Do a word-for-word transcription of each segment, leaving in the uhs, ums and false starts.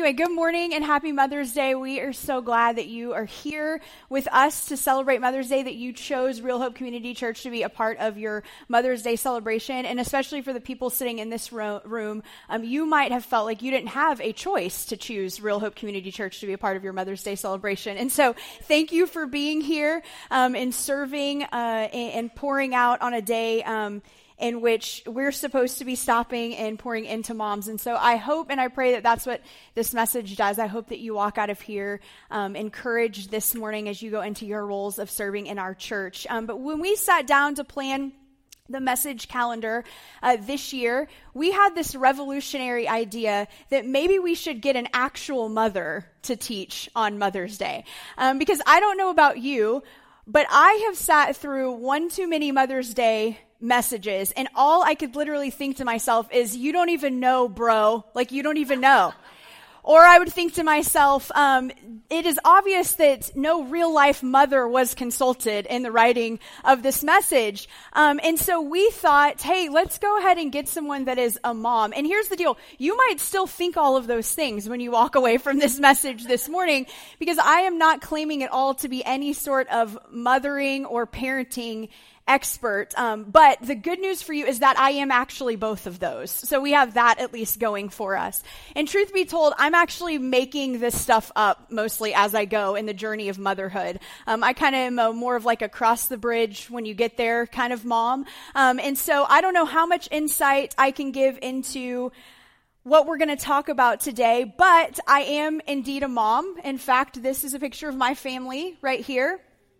Anyway, good morning and happy Mother's Day. We are so glad that you are here with us to celebrate Mother's Day, that you chose Real Hope Community Church to be a part of your Mother's Day celebration. And especially for the people sitting in this ro- room, um, you might have felt like you didn't have a choice to choose Real Hope Community Church to be a part of your Mother's Day celebration. And so thank you for being here um, and serving uh, and, and pouring out on a day um in which we're supposed to be stopping and pouring into moms. And so I hope and I pray that that's what this message does. I hope that you walk out of here um, encouraged this morning as you go into your roles of serving in our church. Um, but when we sat down to plan the message calendar uh, this year, we had this revolutionary idea that maybe we should get an actual mother to teach on Mother's Day. Um, because I don't know about you, but I have sat through one too many Mother's Day messages, and all I could literally think to myself is, you don't even know, bro. Like, you don't even know. Or I would think to myself, um, it is obvious that no real life mother was consulted in the writing of this message. Um, and so we thought, hey, let's go ahead and get someone that is a mom. And here's the deal. You might still think all of those things when you walk away from this message this morning, because I am not claiming at all to be any sort of mothering or parenting expert. Um, but the good news for you is that I am actually both of those. So we have that at least going for us. And truth be told, I'm actually making this stuff up mostly as I go in the journey of motherhood. Um, I kind of am a, more of like a cross the bridge when you get there kind of mom. Um, and so I don't know how much insight I can give into what we're going to talk about today, but I am indeed a mom. In fact, this is a picture of my family right here.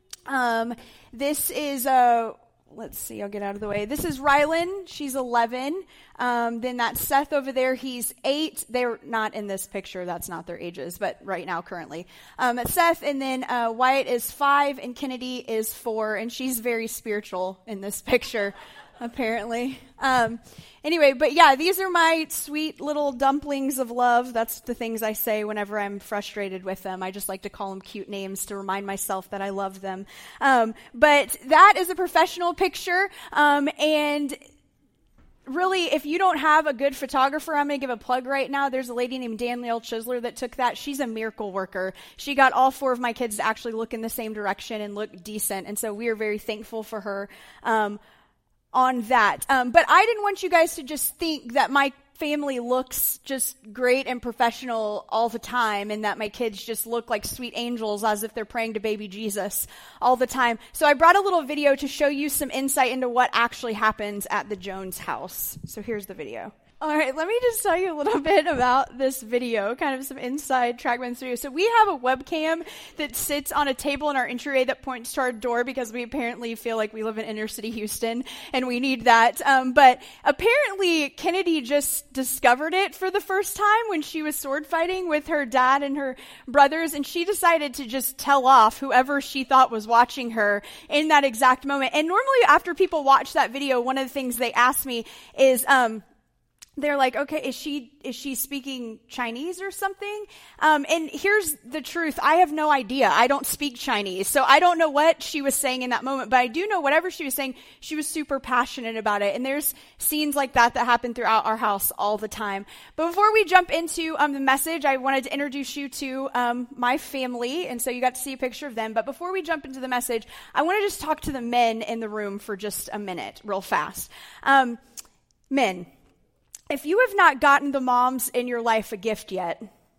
Um, this is, uh, let's see, I'll get out of the way. This is Rylan. She's eleven. Um, then that's Seth over there. He's eight. They're not in this picture. That's not their ages, but right now, currently. Um, that's Seth. And then, uh, Wyatt is five and Kennedy is four. And she's very spiritual in this picture, apparently. Um, Anyway, but yeah, these are my sweet little dumplings of love. That's the things I say whenever I'm frustrated with them. I just like to call them cute names to remind myself that I love them. Um, but that is a professional picture. Um, and really, if you don't have a good photographer, I'm going to give a plug right now. There's a lady named Danielle Chisler that took that. She's a miracle worker. She got all four of my kids to actually look in the same direction and look decent. And so we are very thankful for her. Um, on that. Um, but I didn't want you guys to just think that my family looks just great and professional all the time and that my kids just look like sweet angels as if they're praying to baby Jesus all the time. So I brought a little video to show you some insight into what actually happens at the Jones house. So here's the video. All right, let me just tell you a little bit about this video, kind of some inside Trackman's video. So we have a webcam that sits on a table in our entryway that points to our door because we apparently feel like we live in inner city Houston and we need that. Um, but apparently Kennedy just discovered it for the first time when she was sword fighting with her dad and her brothers, and she decided to just tell off whoever she thought was watching her in that exact moment. And normally after people watch that video, one of the things they ask me is, um, they're like, okay, is she, is she speaking Chinese or something? Um, and here's the truth. I have no idea. I don't speak Chinese. So I don't know what she was saying in that moment, but I do know whatever she was saying, she was super passionate about it. And there's scenes like that that happen throughout our house all the time. But before we jump into, um, the message, I wanted to introduce you to, um, my family. And so you got to see a picture of them. But before we jump into the message, I want to just talk to the men in the room for just a minute, real fast. Um, men. If you have not gotten the moms in your life a gift yet,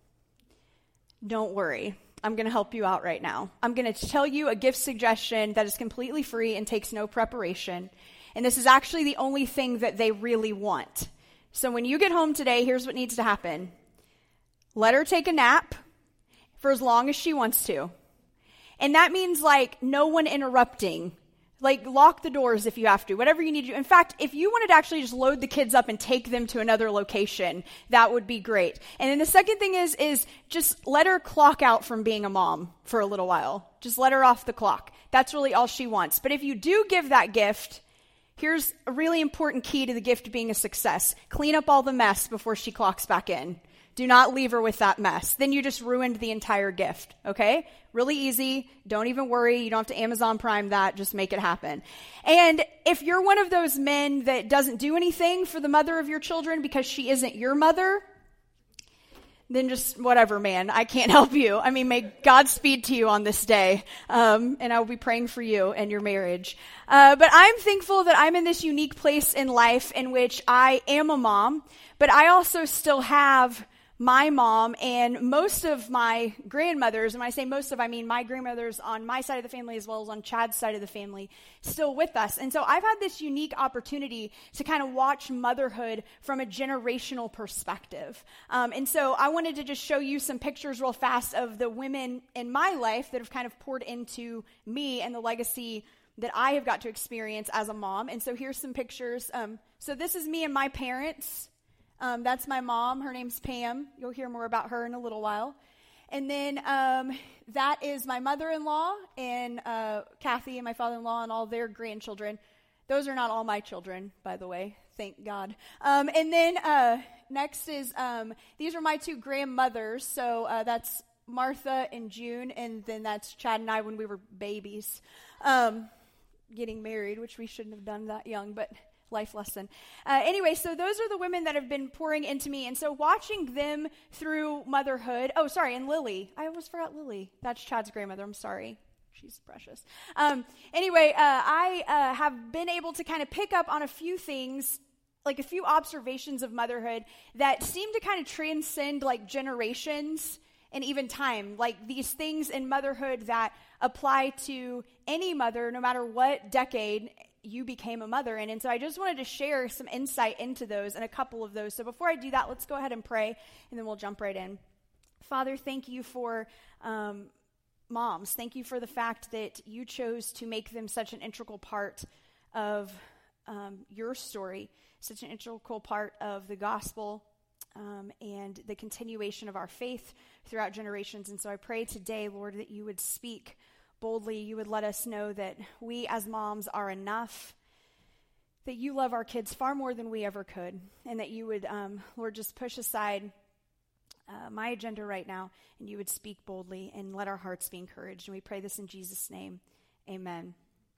don't worry. I'm going to help you out right now. I'm going to tell you a gift suggestion that is completely free and takes no preparation. And this is actually the only thing that they really want. So when you get home today, here's what needs to happen. Let her take a nap for as long as she wants to. And that means like no one interrupting. Like, lock the doors if you have to, whatever you need to do. In fact, if you wanted to actually just load the kids up and take them to another location, that would be great. And then the second thing is, is just let her clock out from being a mom for a little while. Just let her off the clock. That's really all she wants. But if you do give that gift, here's a really important key to the gift being a success. Clean up all the mess before she clocks back in. Do not leave her with that mess. Then you just ruined the entire gift, okay? Really easy. Don't even worry. You don't have to Amazon Prime that. Just make it happen. And if you're one of those men that doesn't do anything for the mother of your children because she isn't your mother, then just whatever, man. I can't help you. I mean, may God speed to you on this day. Um, and I will be praying for you and your marriage. Uh, but I'm thankful that I'm in this unique place in life in which I am a mom, but I also still have my mom and most of my grandmothers, and when I say most of, I mean my grandmothers on my side of the family as well as on Chad's side of the family, still with us. And so I've had this unique opportunity to kind of watch motherhood from a generational perspective. Um, and so I wanted to just show you some pictures real fast of the women in my life that have kind of poured into me and the legacy that I have got to experience as a mom. And so here's some pictures. Um, so this is me and my parents. Um, that's my mom. Her name's Pam. You'll hear more about her in a little while. And then um, that is my mother-in-law and uh, Kathy and my father-in-law and all their grandchildren. Those are not all my children, by the way. Thank God. Um, and then uh, next is, um, these are my two grandmothers. So uh, that's Martha and June, and then that's Chad and I when we were babies, um, getting married, which we shouldn't have done that young, but life lesson. Uh, anyway, so those are the women that have been pouring into me. And so watching them through motherhood. Oh, sorry. And Lily. I almost forgot Lily. That's Chad's grandmother. I'm sorry. She's precious. Um, anyway, uh, I uh, have been able to kind of pick up on a few things, like a few observations of motherhood that seem to kind of transcend like generations and even time. Like these things in motherhood that apply to any mother, no matter what decade you became a mother in. And so I just wanted to share some insight into those and a couple of those. So before I do that, let's go ahead and pray, and then we'll jump right in. Father, thank you for um, moms. Thank you for the fact that you chose to make them such an integral part of um, your story, such an integral part of the gospel um, and the continuation of our faith throughout generations. And so I pray today, Lord, that you would speak boldly. You would let us know that we as moms are enough, that you love our kids far more than we ever could, and that you would, um, Lord, just push aside uh, my agenda right now, and you would speak boldly and let our hearts be encouraged. And we pray this in Jesus' name. Amen.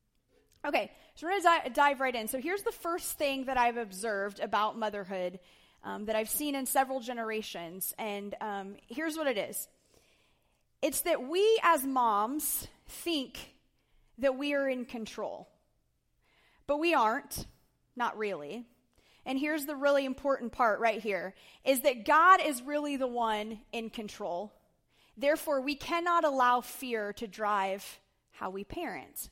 Okay, so we're going to di- dive right in. So here's the first thing that I've observed about motherhood um, that I've seen in several generations, and um, here's what it is. It's that we as moms think that we are in control, but we aren't, not really. And here's the really important part right here, is that God is really the one in control. Therefore, we cannot allow fear to drive how we parent.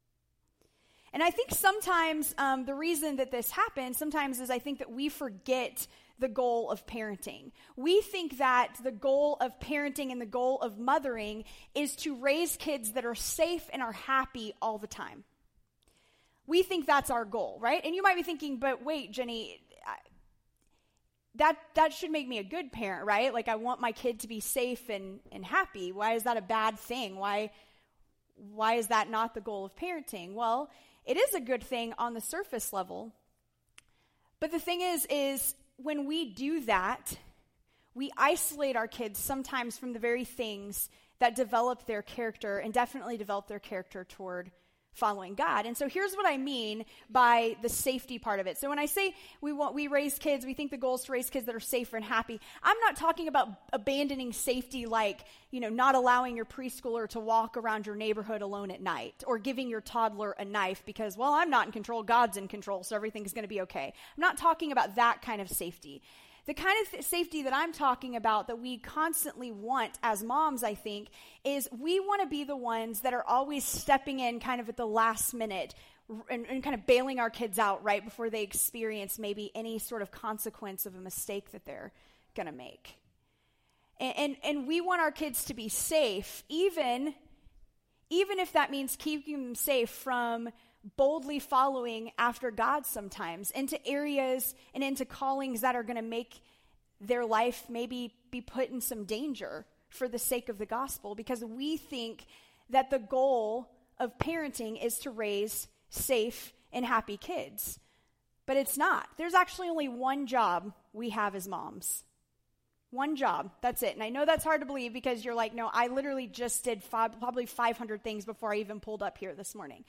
And I think sometimes um, the reason that this happens sometimes is I think that we forget the goal of parenting. We think that the goal of parenting and the goal of mothering is to raise kids that are safe and are happy all the time. We think that's our goal, right? And you might be thinking, but wait, Jenny, that that should make me a good parent, right? Like I want my kid to be safe and, and happy. Why is that a bad thing? Why, why is that not the goal of parenting? Well, it is a good thing on the surface level. But the thing is, is when we do that, we isolate our kids sometimes from the very things that develop their character and definitely develop their character toward following God. And so here's what I mean by the safety part of it. So when I say we want we raise kids, we think the goal is to raise kids that are safer and happy. I'm not talking about abandoning safety like, you know, not allowing your preschooler to walk around your neighborhood alone at night or giving your toddler a knife because, well, I'm not in control, God's in control, so everything's going to be okay. I'm not talking about that kind of safety. The kind of th- safety that I'm talking about that we constantly want as moms, I think, is we want to be the ones that are always stepping in kind of at the last minute and, and kind of bailing our kids out right before they experience maybe any sort of consequence of a mistake that they're going to make. And, and and we want our kids to be safe, even, even if that means keeping them safe from boldly following after God sometimes into areas and into callings that are going to make their life maybe be put in some danger for the sake of the gospel, because we think that the goal of parenting is to raise safe and happy kids. But it's not. There's actually only one job we have as moms. One job. That's it. And I know that's hard to believe because you're like, no, I literally just did five, probably five hundred things before I even pulled up here this morning.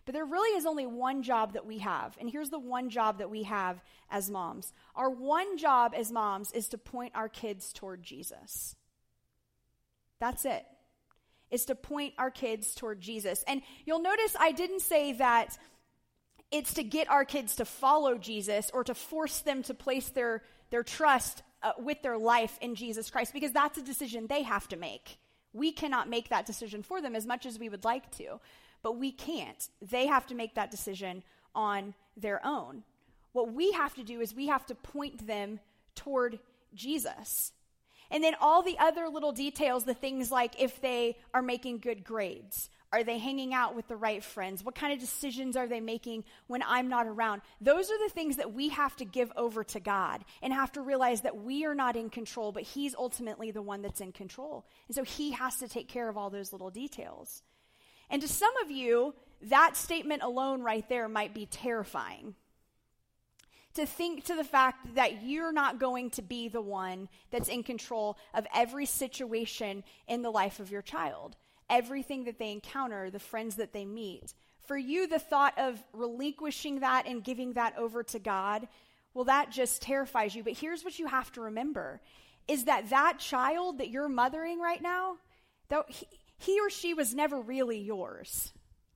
But there really is only one job that we have. And here's the one job that we have as moms. Our one job as moms is to point our kids toward Jesus. That's it. Is to point our kids toward Jesus. And you'll notice I didn't say that it's to get our kids to follow Jesus or to force them to place their, their trust uh, with their life in Jesus Christ, because that's a decision they have to make. We cannot make that decision for them as much as we would like to, but we can't. They have to make that decision on their own. What we have to do is we have to point them toward Jesus. And then all the other little details, the things like if they are making good grades, are they hanging out with the right friends, what kind of decisions are they making when I'm not around? Those are the things that we have to give over to God and have to realize that we are not in control, but he's ultimately the one that's in control. And so he has to take care of all those little details. And to some of you, that statement alone right there might be terrifying. To think to the fact that you're not going to be the one that's in control of every situation in the life of your child, everything that they encounter, the friends that they meet. For you, the thought of relinquishing that and giving that over to God, well, that just terrifies you. But here's what you have to remember, is that that child that you're mothering right now, though he, he or she was never really yours.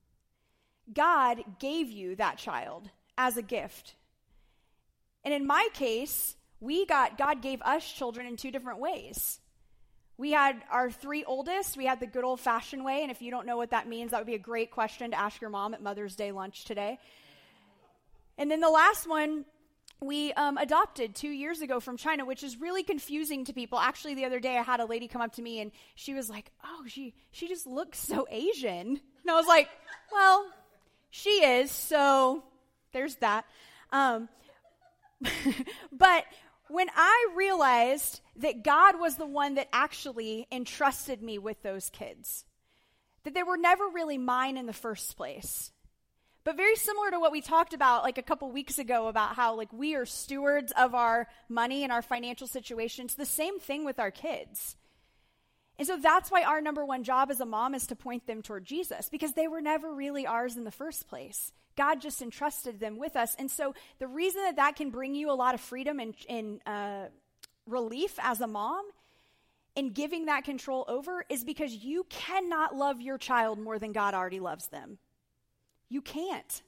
God gave you that child as a gift. And in my case, we got, God gave us children in two different ways. We had our three oldest, we had the good old-fashioned way, and if you don't know what that means, that would be a great question to ask your mom at Mother's Day lunch today. And then the last one, we um, adopted two years ago from China, which is really confusing to people. Actually, the other day, I had a lady come up to me, and she was like, oh, she, she just looks so Asian. And I was like, well, she is, so there's that. Um But when I realized that God was the one that actually entrusted me with those kids, that they were never really mine in the first place. But very similar to what we talked about like a couple weeks ago about how like we are stewards of our money and our financial situations, the same thing with our kids. And so that's why our number one job as a mom is to point them toward Jesus, because they were never really ours in the first place. God just entrusted them with us. And so the reason that that can bring you a lot of freedom and, and uh, relief as a mom in giving that control over is because you cannot love your child more than God already loves them. You can't.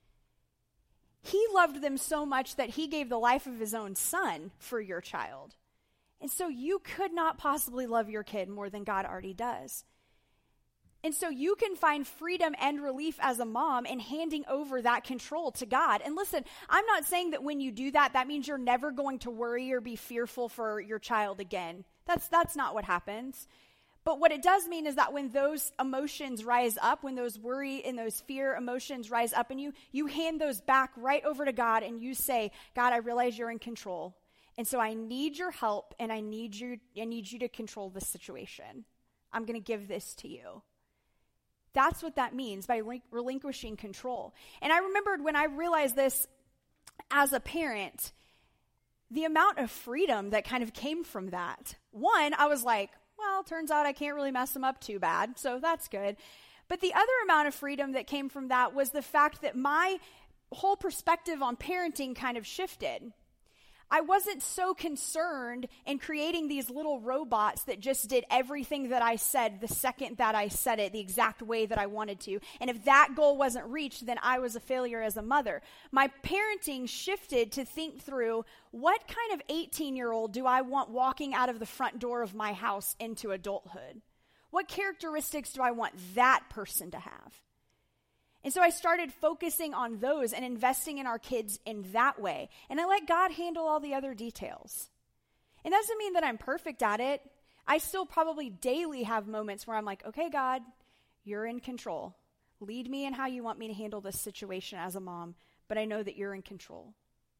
He loved them so much that he gave the life of his own son for your child. And so you could not possibly love your kid more than God already does. And so you can find freedom and relief as a mom in handing over that control to God. And listen, I'm not saying that when you do that, that means you're never going to worry or be fearful for your child again. That's that's not what happens. But what it does mean is that when those emotions rise up, when those worry and those fear emotions rise up in you, you hand those back right over to God and you say, God, I realize you're in control. And so I need your help and I need you, I need you to control this situation. I'm going to give this to you. That's what that means by relinquishing control. And I remembered when I realized this as a parent, the amount of freedom that kind of came from that. One, I was like, well, turns out I can't really mess them up too bad, so that's good. But the other amount of freedom that came from that was the fact that my whole perspective on parenting kind of shifted. I wasn't so concerned in creating these little robots that just did everything that I said the second that I said it, the exact way that I wanted to. And if that goal wasn't reached, then I was a failure as a mother. My parenting shifted to think through, what kind of eighteen-year-old do I want walking out of the front door of my house into adulthood? What characteristics do I want that person to have? And so I started focusing on those and investing in our kids in that way. And I let God handle all the other details. It doesn't mean that I'm perfect at it. I still probably daily have moments where I'm like, okay, God, you're in control. Lead me in how you want me to handle this situation as a mom, but I know that you're in control.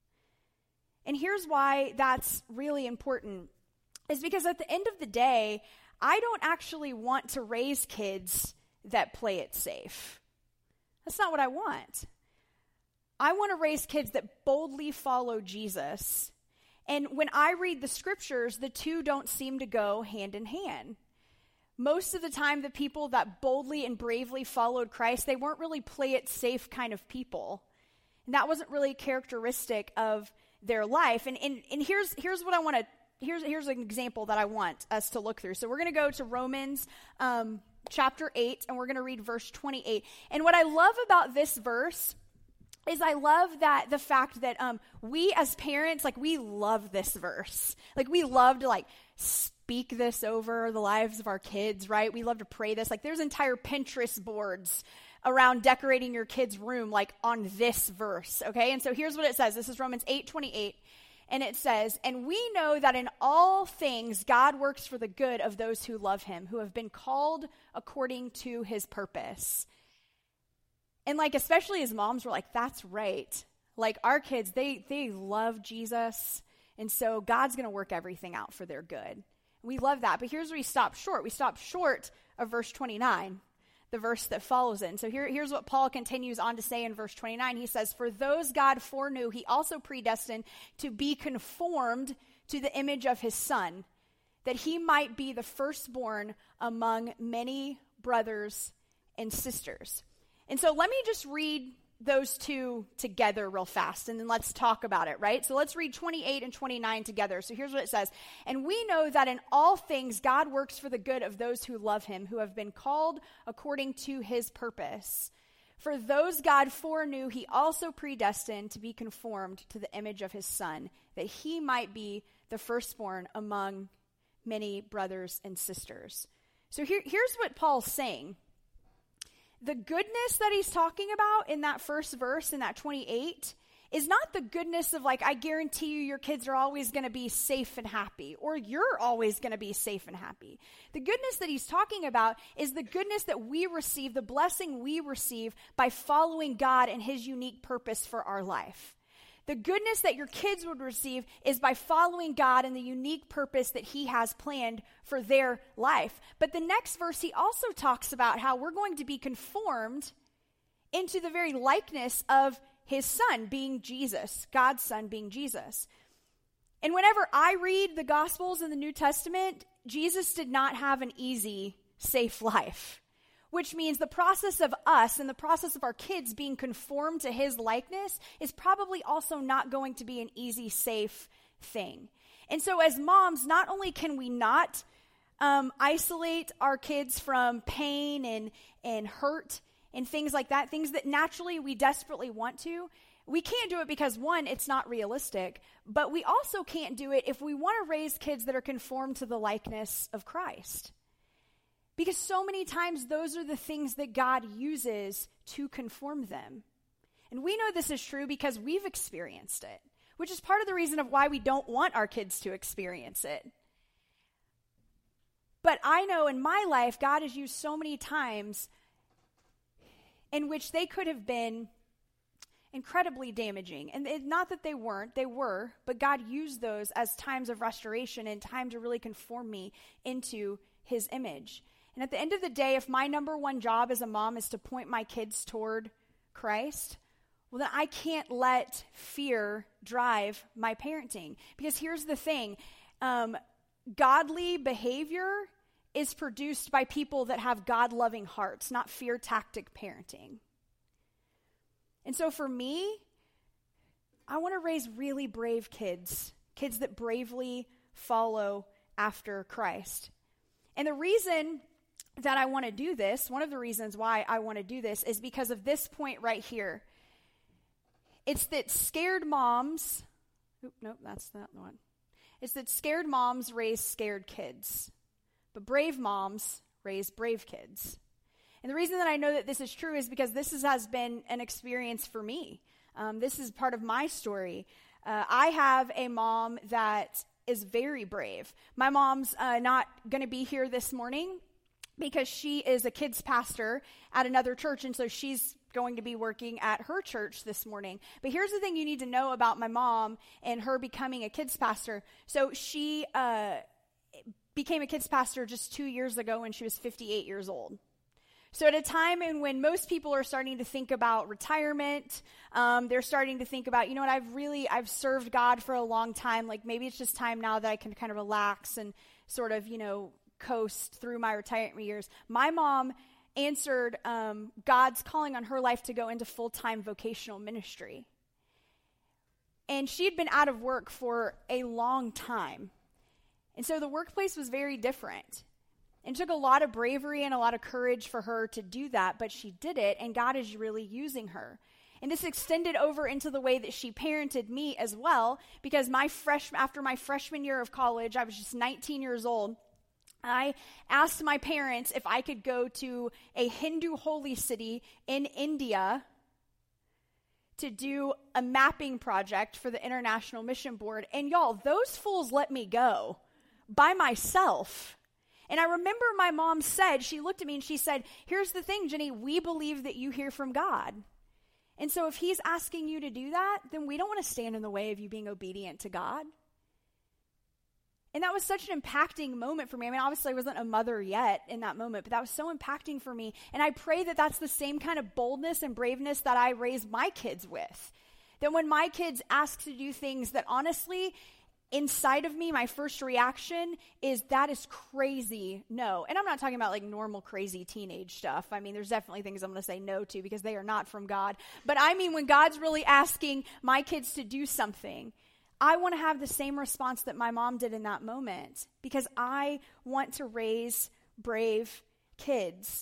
And here's why that's really important, is because at the end of the day, I don't actually want to raise kids that play it safe. That's not what I want. I want to raise kids that boldly follow Jesus. And when I read the scriptures, the two don't seem to go hand in hand. most of the time, the people that boldly and bravely followed Christ, they weren't really play it safe kind of people. And that wasn't really characteristic of their life. And, and, and here's, here's what I want to, here's, here's an example that I want us to look through. So we're going to go to Romans um, chapter eight, and we're going to read verse twenty-eight. And what I love about this verse is I love that the fact that um, we as parents, like we love this verse. Like we love to like speak this over the lives of our kids, right? We love to pray this. Like there's entire Pinterest boards around decorating your kid's room, like on this verse, okay? And so here's what it says. This is Romans eight twenty-eight. And it says, and we know that in all things God works for the good of those who love him, who have been called according to his purpose. And like, especially as moms, we're like, that's right. Like our kids, they they love Jesus. And so God's going to work everything out for their good. We love that. But here's where we stop short. We stop short of verse twenty-nine, the verse that follows it. And so here, here's what Paul continues on to say in verse twenty-nine. He says, for those God foreknew, he also predestined to be conformed to the image of his son, that he might be the firstborn among many brothers and sisters. And so let me just read those two together real fast, and then let's talk about it, right? So let's read twenty-eight and twenty-nine together. So here's what it says. And we know that in all things God works for the good of those who love him, who have been called according to his purpose. For those God foreknew, he also predestined to be conformed to the image of his son, that he might be the firstborn among many brothers and sisters. So here, here's what Paul's saying. The goodness that he's talking about in that first verse, in that twenty-eight, is not the goodness of like, I guarantee you your kids are always going to be safe and happy, or you're always going to be safe and happy. The goodness that he's talking about is the goodness that we receive, the blessing we receive by following God and his unique purpose for our life. The goodness that your kids would receive is by following God and the unique purpose that he has planned for their life. But the next verse, he also talks about how we're going to be conformed into the very likeness of his son being Jesus, God's son being Jesus. And whenever I read the Gospels in the New Testament, Jesus did not have an easy, safe life. Which means the process of us and the process of our kids being conformed to his likeness is probably also not going to be an easy, safe thing. And so as moms, not only can we not um, isolate our kids from pain and, and hurt and things like that, things that naturally we desperately want to, we can't do it because, one, it's not realistic, but we also can't do it if we want to raise kids that are conformed to the likeness of Christ. Because so many times those are the things that God uses to conform them. And we know this is true because we've experienced it, which is part of the reason of why we don't want our kids to experience it. But I know in my life, God has used so many times in which they could have been incredibly damaging. And it, not that they weren't, they were, but God used those as times of restoration and time to really conform me into his image. And at the end of the day, if my number one job as a mom is to point my kids toward Christ, well, then I can't let fear drive my parenting. Because here's the thing, um, godly behavior is produced by people that have God-loving hearts, not fear-tactic parenting. And so for me, I want to raise really brave kids, kids that bravely follow after Christ. And the reason that I want to do this, one of the reasons why I want to do this is because of this point right here. It's that scared moms, oop, nope, that's not the one. It's that scared moms raise scared kids, but brave moms raise brave kids. And the reason that I know that this is true is because this is, has been an experience for me. Um, this is part of my story. Uh, I have a mom that is very brave. My mom's uh, not going to be here this morning because she is a kids pastor at another church, and so she's going to be working at her church this morning. But here's the thing you need to know about my mom and her becoming a kids pastor. So she uh, became a kids pastor just two years ago when she was fifty-eight years old. So at a time in when most people are starting to think about retirement, um, they're starting to think about, you know what, I've really, I've served God for a long time. Like maybe it's just time now that I can kind of relax and sort of, you know, coast through my retirement years, my mom answered um, God's calling on her life to go into full-time vocational ministry. And she had been out of work for a long time. And so the workplace was very different. And it took a lot of bravery and a lot of courage for her to do that, but she did it, and God is really using her. And this extended over into the way that she parented me as well, because my fresh, after my freshman year of college, I was just nineteen years old, I asked my parents if I could go to a Hindu holy city in India to do a mapping project for the International Mission Board. And y'all, those fools let me go by myself. And I remember my mom said, she looked at me and she said, here's the thing, Jenny, we believe that you hear from God. And so if he's asking you to do that, then we don't want to stand in the way of you being obedient to God. And that was such an impacting moment for me. I mean, obviously I wasn't a mother yet in that moment, but that was so impacting for me. And I pray that that's the same kind of boldness and braveness that I raise my kids with. That when my kids ask to do things that honestly, inside of me, my first reaction is, that is crazy, no. And I'm not talking about like normal crazy teenage stuff. I mean, there's definitely things I'm going to say no to because they are not from God. But I mean, when God's really asking my kids to do something, I want to have the same response that my mom did in that moment, because I want to raise brave kids.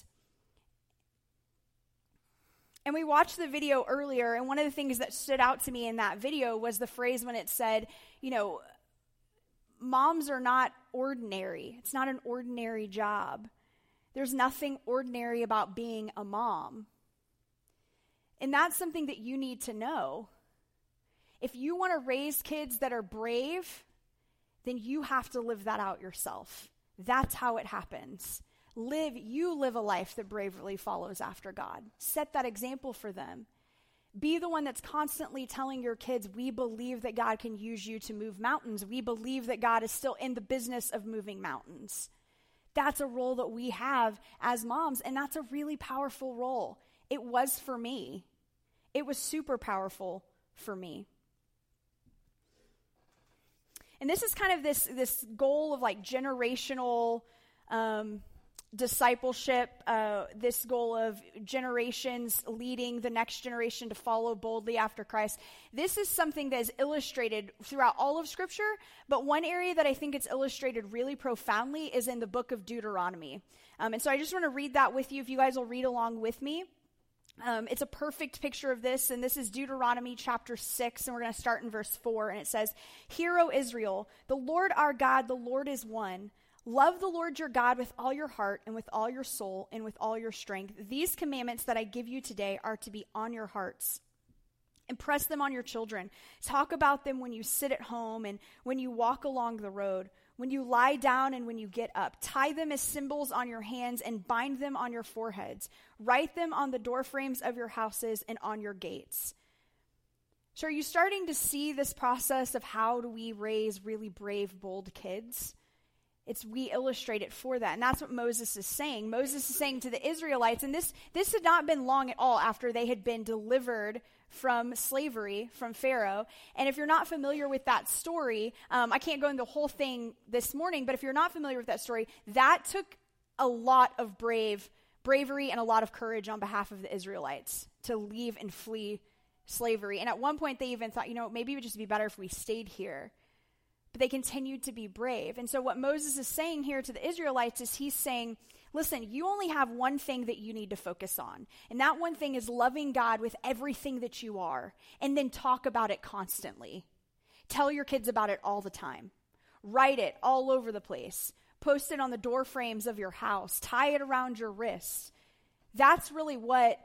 And we watched the video earlier, and one of the things that stood out to me in that video was the phrase when it said, you know, moms are not ordinary. It's not an ordinary job. There's nothing ordinary about being a mom. And that's something that you need to know. If you want to raise kids that are brave, then you have to live that out yourself. That's how it happens. Live, you live a life that bravely follows after God. Set that example for them. Be the one that's constantly telling your kids, we believe that God can use you to move mountains. We believe that God is still in the business of moving mountains. That's a role that we have as moms, and that's a really powerful role. It was for me. It was super powerful for me. And this is kind of this, this goal of like generational um, discipleship, uh, this goal of generations leading the next generation to follow boldly after Christ. This is something that is illustrated throughout all of Scripture, but one area that I think it's illustrated really profoundly is in the book of Deuteronomy. Um, and so I just want to read that with you, if you guys will read along with me. Um, it's a perfect picture of this, and this is Deuteronomy chapter six, and we're going to start in verse four, and it says, Hear, O Israel, the Lord our God, the Lord is one. Love the Lord your God with all your heart and with all your soul and with all your strength. These commandments that I give you today are to be on your hearts. Impress them on your children. Talk about them when you sit at home and when you walk along the road, when you lie down and when you get up. Tie them as symbols on your hands and bind them on your foreheads. Write them on the doorframes of your houses and on your gates. So are you starting to see this process of how do we raise really brave, bold kids? It's we illustrate it for that. And that's what Moses is saying. Moses is saying to the Israelites, and this, this had not been long at all after they had been delivered from slavery, from Pharaoh. And if you're not familiar with that story, um, I can't go into the whole thing this morning, but if you're not familiar with that story, that took a lot of brave, bravery and a lot of courage on behalf of the Israelites to leave and flee slavery. And at one point they even thought, you know, maybe it would just be better if we stayed here. But they continued to be brave. And so what Moses is saying here to the Israelites is he's saying, listen, you only have one thing that you need to focus on. And that one thing is loving God with everything that you are. And then talk about it constantly. Tell your kids about it all the time. Write it all over the place. Post it on the door frames of your house. Tie it around your wrists. That's really what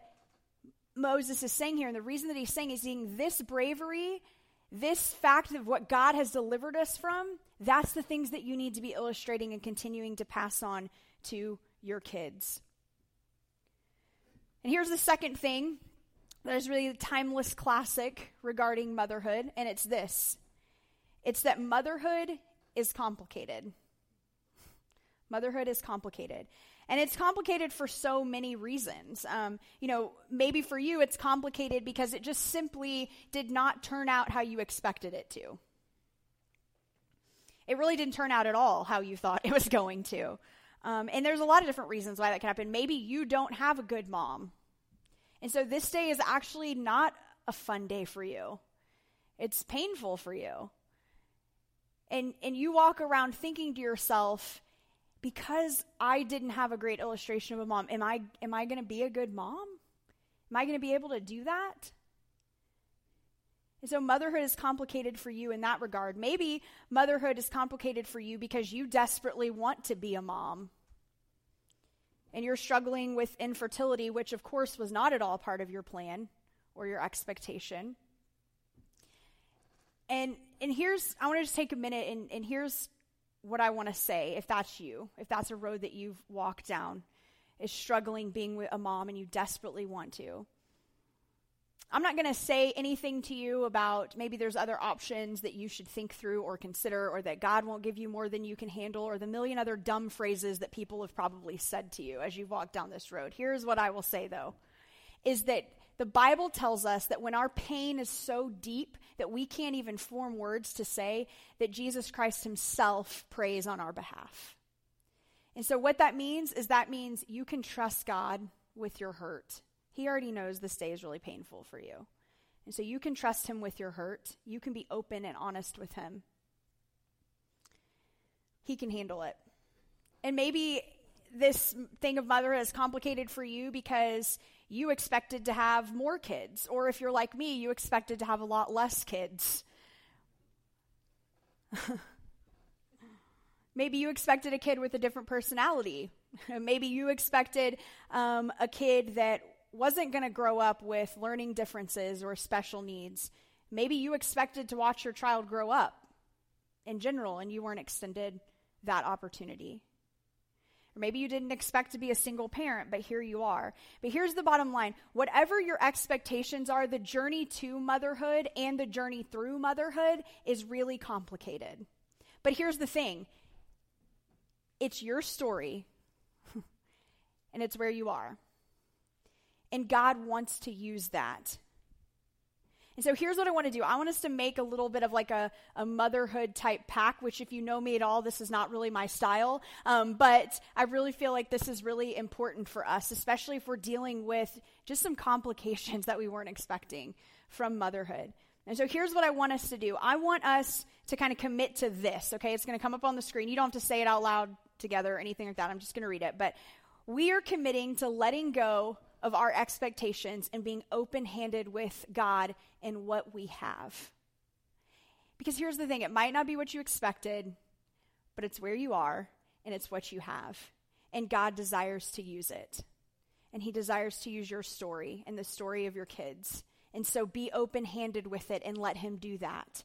Moses is saying here. And the reason that he's saying is seeing this bravery, this fact of what God has delivered us from, that's the things that you need to be illustrating and continuing to pass on to your kids. And here's the second thing that is really a timeless classic regarding motherhood, and it's this. It's that motherhood is complicated. Motherhood is complicated. And it's complicated for so many reasons. Um, you know, maybe for you it's complicated because it just simply did not turn out how you expected it to. It really didn't turn out at all how you thought it was going to. Um, and there's a lot of different reasons why that can happen. Maybe you don't have a good mom. And so this day is actually not a fun day for you. It's painful for you. And and you walk around thinking to yourself, because I didn't have a great illustration of a mom, am I am I going to be a good mom? Am I going to be able to do that? And so motherhood is complicated for you in that regard. Maybe motherhood is complicated for you because you desperately want to be a mom. And you're struggling with infertility, which of course was not at all part of your plan or your expectation. And and here's, I want to just take a minute and, and here's what I want to say, if that's you, if that's a road that you've walked down, is struggling being a mom and you desperately want to. I'm not going to say anything to you about maybe there's other options that you should think through or consider, or that God won't give you more than you can handle, or the million other dumb phrases that people have probably said to you as you've walked down this road. Here's what I will say, though, is that the Bible tells us that when our pain is so deep that we can't even form words to say, that Jesus Christ himself prays on our behalf. And so what that means is that means you can trust God with your hurt. He already knows this day is really painful for you. And so you can trust him with your hurt. You can be open and honest with him. He can handle it. And maybe this thing of motherhood is complicated for you because you expected to have more kids. Or if you're like me, you expected to have a lot less kids. Maybe you expected a kid with a different personality. Maybe you expected um, a kid that wasn't going to grow up with learning differences or special needs. Maybe you expected to watch your child grow up in general and you weren't extended that opportunity. Or maybe you didn't expect to be a single parent, but here you are. But here's the bottom line. Whatever your expectations are, the journey to motherhood and the journey through motherhood is really complicated. But here's the thing. It's your story, and it's where you are. And God wants to use that. And so here's what I want to do. I want us to make a little bit of like a, a motherhood type pack, which if you know me at all, this is not really my style. Um, but I really feel like this is really important for us, especially if we're dealing with just some complications that we weren't expecting from motherhood. And so here's what I want us to do. I want us to kind of commit to this, okay? It's going to come up on the screen. You don't have to say it out loud together or anything like that. I'm just going to read it. But we are committing to letting go of our expectations and being open-handed with God in what we have. Because here's the thing, it might not be what you expected, but it's where you are and it's what you have. And God desires to use it. And he desires to use your story and the story of your kids. And so be open-handed with it and let him do that.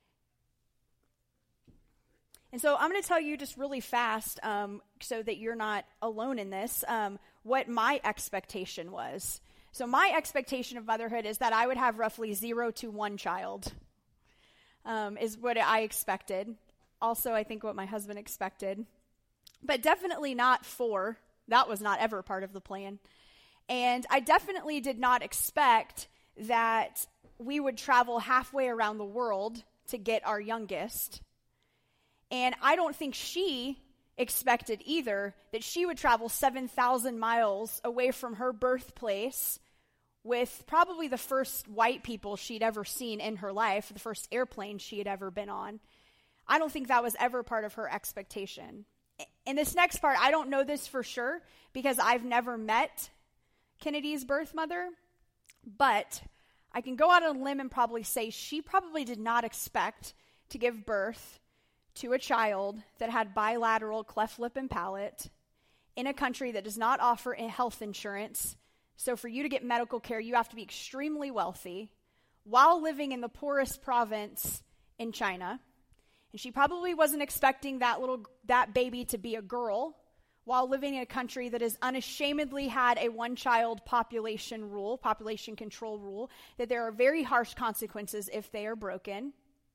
And so I'm going to tell you just really fast, um, so that you're not alone in this, um, what my expectation was. So my expectation of motherhood is that I would have roughly zero to one child, um, is what I expected. Also, I think what my husband expected. But definitely not four. That was not ever part of the plan. And I definitely did not expect that we would travel halfway around the world to get our youngest. And I don't think she expected either that she would travel seven thousand miles away from her birthplace with probably the first white people she'd ever seen in her life, the first airplane she had ever been on. I don't think that was ever part of her expectation. In this next part, I don't know this for sure because I've never met Kennedy's birth mother, but I can go out on a limb and probably say she probably did not expect to give birth to a child that had bilateral cleft lip and palate in a country that does not offer health insurance. So for you to get medical care, you have to be extremely wealthy while living in the poorest province in China. And she probably wasn't expecting that little that baby to be a girl while living in a country that has unashamedly had a one-child population rule, population control rule, that there are very harsh consequences if they are broken.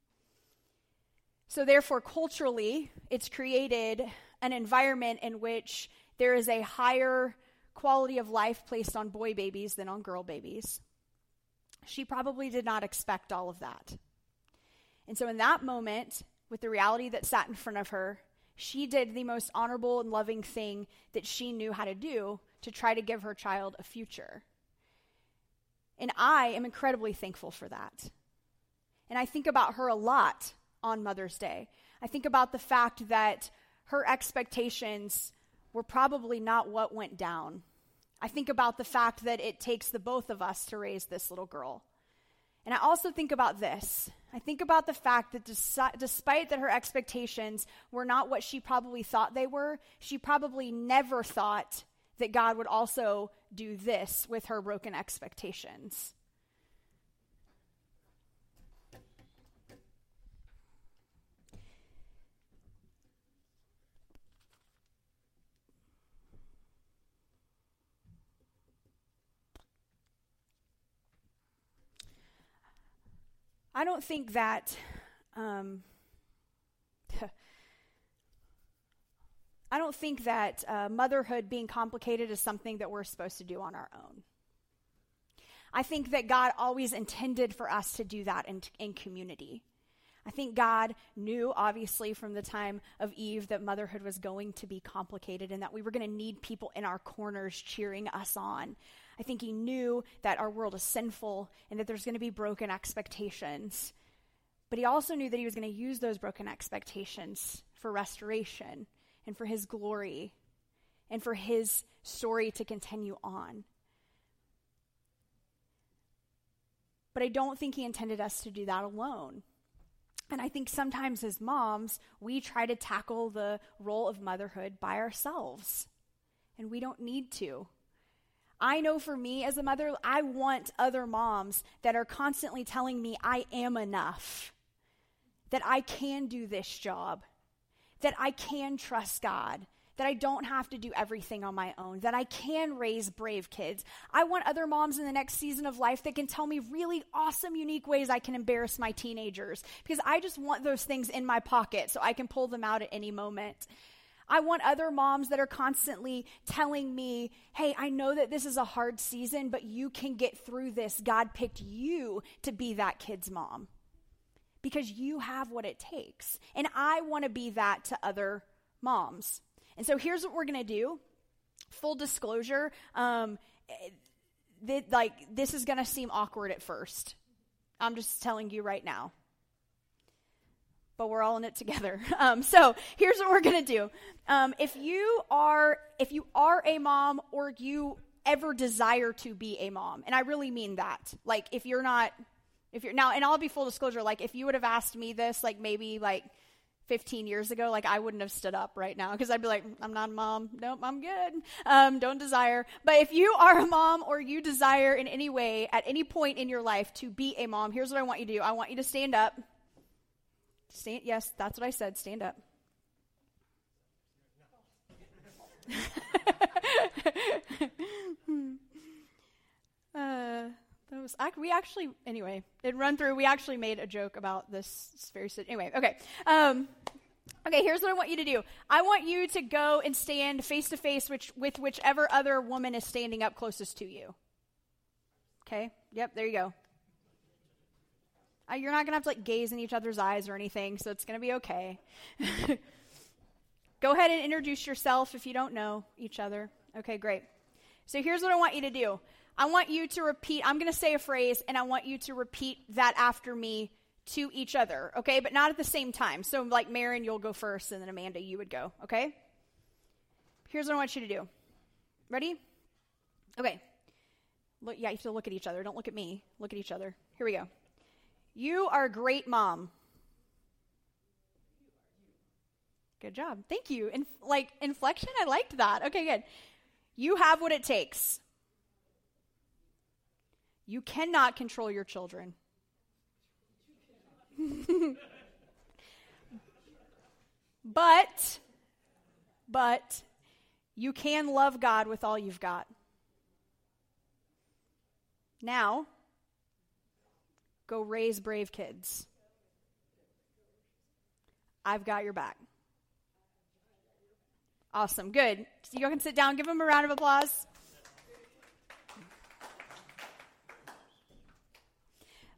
So therefore, culturally, it's created an environment in which there is a higher quality of life placed on boy babies than on girl babies. She probably did not expect all of that. And so in that moment, with the reality that sat in front of her, She did the most honorable and loving thing that she knew how to do to try to give her child a future. And I am incredibly thankful for that. And I think about her a lot on Mother's Day. I think about the fact that her expectations were probably not what went down. I think about the fact that it takes the both of us to raise this little girl. And I also think about this. I think about the fact that desi- despite that her expectations were not what she probably thought they were, she probably never thought that God would also do this with her broken expectations. I don't think that, um, I don't think that uh, motherhood being complicated is something that we're supposed to do on our own. I think that God always intended for us to do that in, in community. I think God knew, obviously, from the time of Eve that motherhood was going to be complicated and that we were going to need people in our corners cheering us on. I think he knew that our world is sinful and that there's going to be broken expectations. But he also knew that he was going to use those broken expectations for restoration and for his glory and for his story to continue on. But I don't think he intended us to do that alone. And I think sometimes as moms, we try to tackle the role of motherhood by ourselves. And we don't need to. I know for me as a mother, I want other moms that are constantly telling me I am enough, that I can do this job, that I can trust God, that I don't have to do everything on my own, that I can raise brave kids. I want other moms in the next season of life that can tell me really awesome, unique ways I can embarrass my teenagers, because I just want those things in my pocket so I can pull them out at any moment. I want other moms that are constantly telling me, hey, I know that this is a hard season, but you can get through this. God picked you to be that kid's mom because you have what it takes. And I want to be that to other moms. And so here's what we're going to do. Full disclosure, um, th- like this is going to seem awkward at first. I'm just telling you right now. But we're all in it together. Um, so here's what we're gonna do. Um, if you are, if you are a mom, or you ever desire to be a mom, and I really mean that. Like, if you're not, if you're now, and I'll be full disclosure. Like, if you would have asked me this, like maybe like fifteen years ago, like I wouldn't have stood up right now because I'd be like, I'm not a mom. Nope, I'm good. Um, don't desire. But if you are a mom, or you desire in any way at any point in your life to be a mom, here's what I want you to do. I want you to stand up. Stand, yes, that's what I said. Stand up. uh, that was we actually anyway. It run through. We actually made a joke about this very anyway. Okay. Um, okay. Here's what I want you to do. I want you to go and stand face to face with with whichever other woman is standing up closest to you. Okay. Yep. There you go. Uh, you're not going to have to like gaze in each other's eyes or anything, so it's going to be okay. Go ahead and introduce yourself if you don't know each other. Okay, great. So here's what I want you to do. I want you to repeat, I'm going to say a phrase, and I want you to repeat that after me to each other, okay? But not at the same time. So like Marin, you'll go first, and then Amanda, you would go, okay? Here's what I want you to do. Ready? Okay. Look, yeah, you have to look at each other. Don't look at me. Look at each other. Here we go. You are a great mom. Good job. Thank you. In, like, inflection, I liked that. Okay, good. You have what it takes. You cannot control your children. but, but, you can love God with all you've got. Now, go raise brave kids. I've got your back. Awesome. Good. So you can sit down. Give them a round of applause.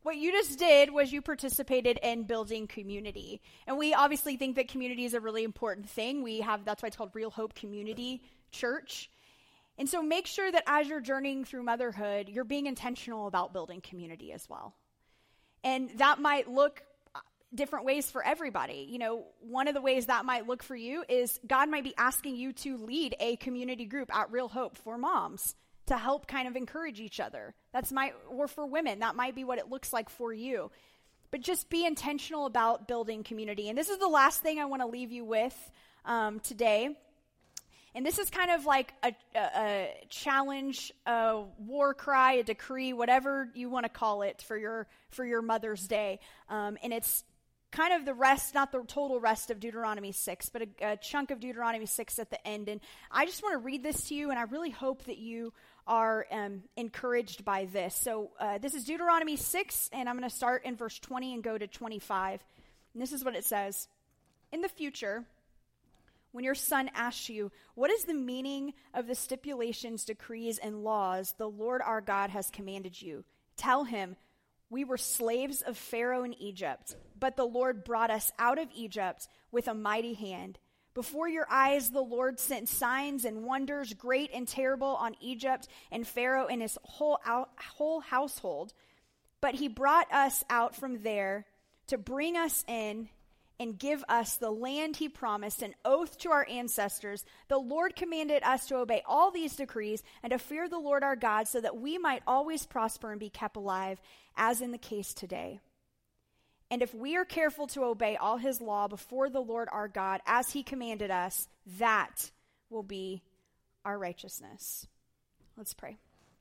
what you just did was you participated in building community. And we obviously think that community is a really important thing. We have, that's why it's called Real Hope Community Church. And so make sure that as you're journeying through motherhood, you're being intentional about building community as well. And that might look different ways for everybody. You know, one of the ways that might look for you is God might be asking you to lead a community group at Real Hope for moms to help kind of encourage each other. That's my, or for women, that might be what it looks like for you. But just be intentional about building community. And this is the last thing I want to leave you with um, today. And this is kind of like a, a, a challenge, a war cry, a decree, whatever you want to call it for your for your Mother's Day. Um, and it's kind of the rest, not the total rest of Deuteronomy six, but a, a chunk of Deuteronomy six at the end. And I just want to read this to you, and I really hope that you are um, encouraged by this. So uh, this is Deuteronomy six, and I'm going to start in verse twenty and go to twenty-five. And this is what it says. In the future, when your son asks you, what is the meaning of the stipulations, decrees, and laws the Lord our God has commanded you? Tell him, we were slaves of Pharaoh in Egypt, but the Lord brought us out of Egypt with a mighty hand. Before your eyes, the Lord sent signs and wonders, great and terrible, on Egypt and Pharaoh and his whole, out, whole household. But he brought us out from there to bring us in and give us the land he promised, an oath to our ancestors. The Lord commanded us to obey all these decrees and to fear the Lord our God so that we might always prosper and be kept alive, as in the case today. And if we are careful to obey all his law before the Lord our God, as he commanded us, that will be our righteousness. Let's pray.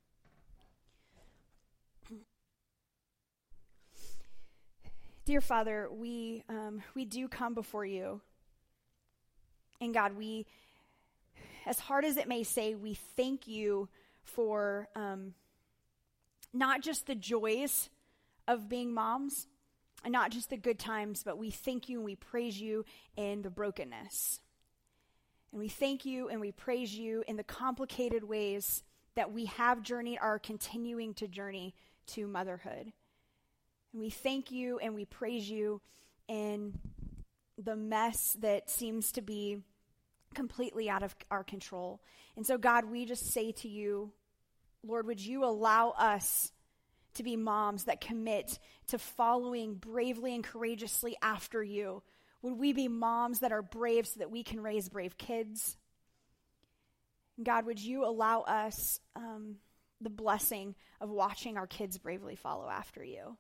Dear Father, we um, we do come before you. And God, we, as hard as it may say, we thank you for um, not just the joys of being moms, and not just the good times, but we thank you and we praise you in the brokenness. And we thank you and we praise you in the complicated ways that we have journeyed, are continuing to journey to motherhood. And we thank you and we praise you in the mess that seems to be completely out of our control. And so, God, we just say to you, Lord, would you allow us to be moms that commit to following bravely and courageously after you? Would we be moms that are brave so that we can raise brave kids? God, would you allow us um, the blessing of watching our kids bravely follow after you?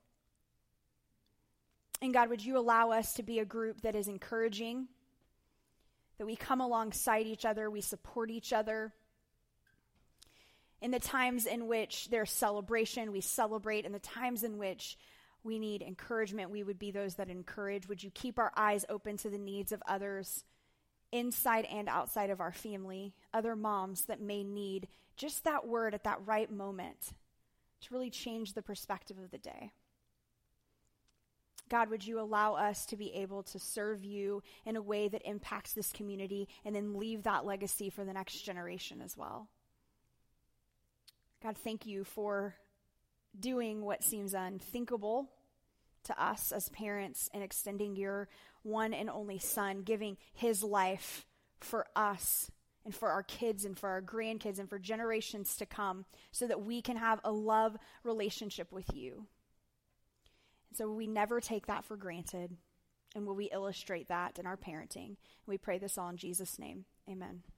And God, would you allow us to be a group that is encouraging, that we come alongside each other, we support each other. In the times in which there's celebration, we celebrate. In the times in which we need encouragement, we would be those that encourage. Would you keep our eyes open to the needs of others inside and outside of our family, other moms that may need just that word at that right moment to really change the perspective of the day? God, would you allow us to be able to serve you in a way that impacts this community and then leave that legacy for the next generation as well? God, thank you for doing what seems unthinkable to us as parents and extending your one and only son, giving his life for us and for our kids and for our grandkids and for generations to come so that we can have a love relationship with you. So we never take that for granted, and will we illustrate that in our parenting? And we pray this all in Jesus' name. Amen.